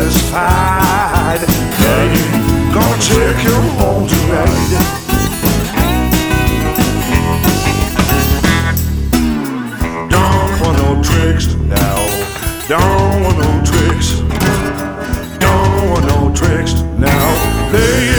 satisfied. Daddy, gonna take you home tonight. Don't want no tricks now. Don't want no tricks. Don't want no tricks now. Lay